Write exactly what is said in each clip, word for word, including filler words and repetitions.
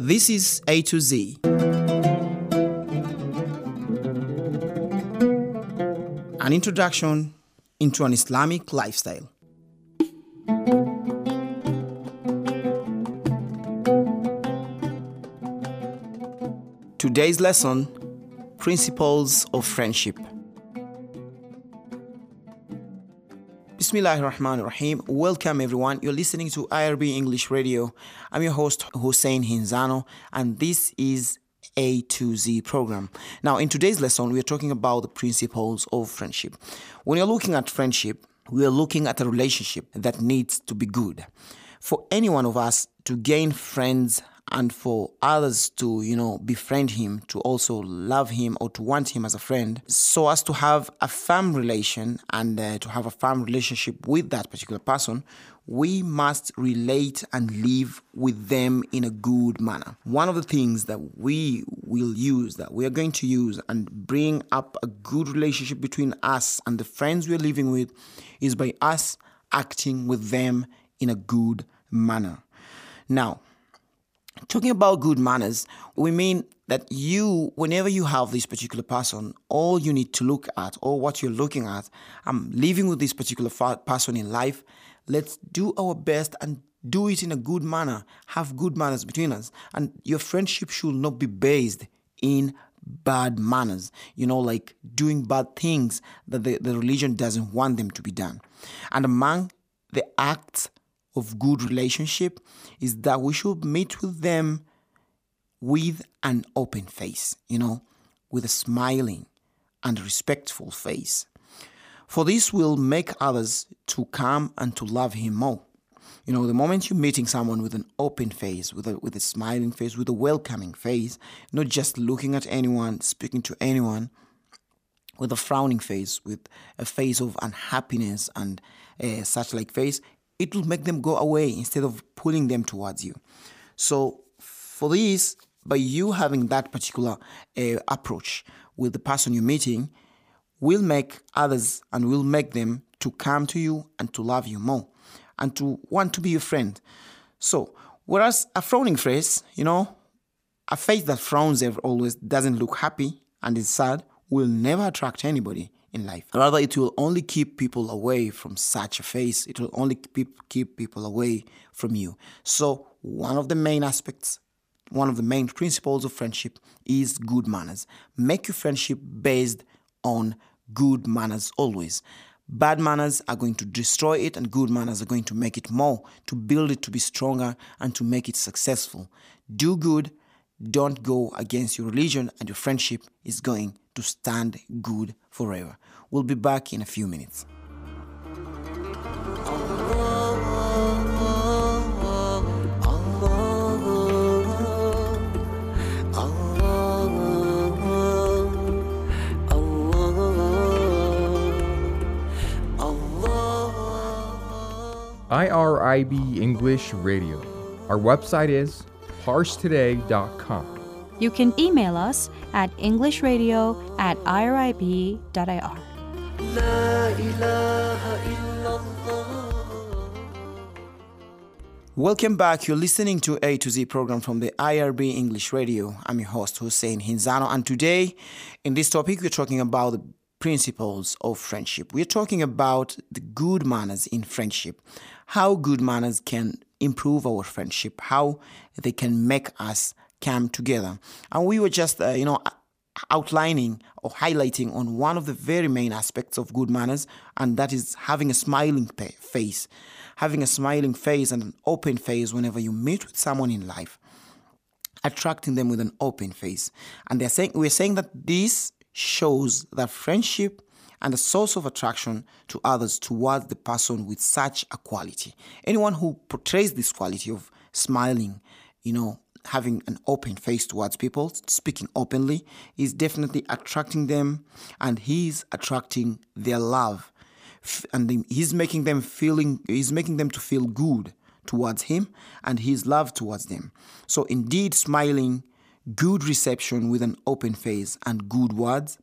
This is A to Z, an introduction into an Islamic lifestyle. Today's lesson, Principles of Friendship. Bismillahirrahmanirrahim. Welcome everyone. You're listening to I R B English Radio. I'm your host Hussein Hinzano, and this is A to Z program. Now, in today's lesson, we are talking about the principles of friendship. When you're looking at friendship, we are looking at a relationship that needs to be good. For any one of us to gain friends and for others to, you know, befriend him, to also love him or to want him as a friend, so as to have a firm relation and uh, to have a firm relationship with that particular person, we must relate and live with them in a good manner. One of the things that we will use, that we are going to use and bring up a good relationship between us and the friends we are living with, is by us acting with them in a good manner. Now, talking about good manners, we mean that you, whenever you have this particular person, all you need to look at, or what you're looking at, I'm living with this particular fa- person in life, let's do our best and do it in a good manner, have good manners between us. And your friendship should not be based in bad manners, you know, like doing bad things that the, the religion doesn't want them to be done. And among the acts of good relationship is that we should meet with them with an open face, you know, with a smiling and respectful face. For this will make others to come and to love him more. You know, the moment you're meeting someone with an open face, with a with a smiling face, with a welcoming face, not just looking at anyone, speaking to anyone, with a frowning face, with a face of unhappiness and uh, such like face, it will make them go away instead of pulling them towards you. So for this, by you having that particular uh, approach with the person you're meeting, will make others and will make them to come to you and to love you more and to want to be your friend. So whereas a frowning face, you know, a face that frowns always doesn't look happy and is sad, will never attract anybody in life. Rather, it will only keep people away from such a face. It will only keep, keep people away from you. So one of the main aspects, one of the main principles of friendship is good manners. Make your friendship based on good manners always. Bad manners are going to destroy it, and good manners are going to make it more, to build it to be stronger and to make it successful. Do good, don't go against your religion, and your friendship is going to stand good forever. We'll be back in a few minutes. I R I B English Radio. Our website is parse today dot com. You can email us at englishradio at irib dot I R. Welcome back. You're listening to A to Z program from the I R B English Radio. I'm your host, Hussein Hinzano, and today in this topic, we're talking about the principles of friendship. We're talking about the good manners in friendship, how good manners can improve our friendship, how they can make us come together. And we were just, uh, you know, outlining or highlighting on one of the very main aspects of good manners, and that is having a smiling face. Having a smiling face and an open face whenever you meet with someone in life. Attracting them with an open face. And they're saying we're saying that this shows that friendship and a source of attraction to others towards the person with such a quality. Anyone who portrays this quality of smiling, you know, having an open face towards people, speaking openly, is definitely attracting them, and he's attracting their love. And he's making them feeling, he's making them to feel good towards him and his love towards them. So indeed, smiling, good reception with an open face and good words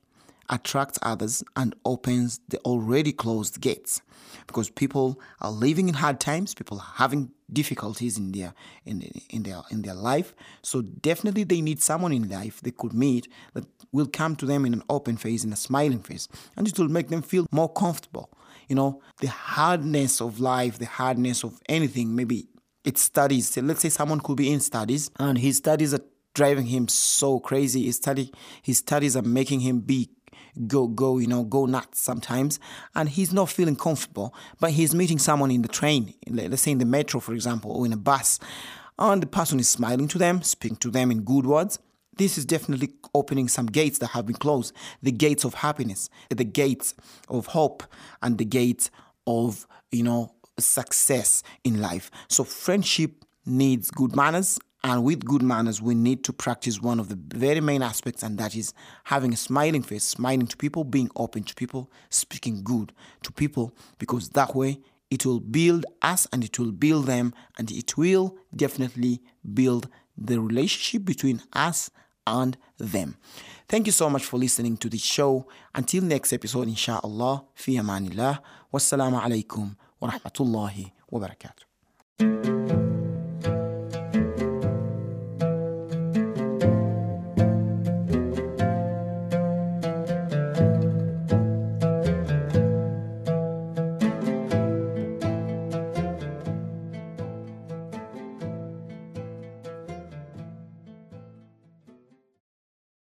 attracts others and opens the already closed gates. Because people are living in hard times, people are having difficulties in their in, in their in their life. So definitely they need someone in life they could meet that will come to them in an open face, in a smiling face, and it will make them feel more comfortable. You know, the hardness of life, the hardness of anything, maybe it's studies. So let's say someone could be in studies and his studies are driving him so crazy. His study his studies are making him be go go you know go nuts sometimes, and he's not feeling comfortable, but he's meeting someone in the train, let's say in the metro for example, or in a bus, and the person is smiling to them, speaking to them in good words. This is definitely opening some gates that have been closed, the gates of happiness, the gates of hope, and the gates of you know success in life. So friendship needs good manners. And with good manners, we need to practice one of the very main aspects, and that is having a smiling face, smiling to people, being open to people, speaking good to people, because that way it will build us and it will build them, and it will definitely build the relationship between us and them. Thank you so much for listening to this show. Until next episode, inshallah, fi amanillah. Wassalamu alaikum wa rahmatullahi wa barakatuh.